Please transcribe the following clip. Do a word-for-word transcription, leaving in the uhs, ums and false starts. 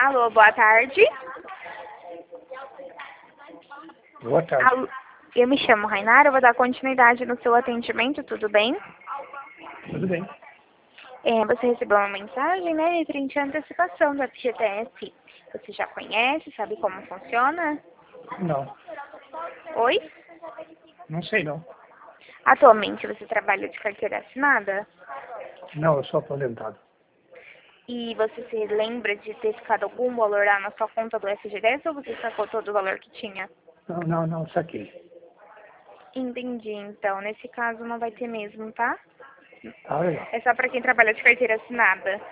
Alô, boa tarde. Boa tarde. Alô, eu me chamo Rainara, eu vou dar continuidade no seu atendimento, tudo bem? Tudo bem. É, você recebeu uma mensagem, né, referente à antecipação do F G T S. Você já conhece, sabe como funciona? Não, Oi? não sei não. Atualmente você trabalha de carteira assinada? Não, eu sou aposentado. E você se lembra de ter ficado algum valor lá na sua conta do F G T S ou você sacou todo o valor que tinha? Não, não, não, saquei. Entendi, então. Nesse caso não vai ter mesmo, tá? Tá legal. É só para quem trabalha de carteira assinada.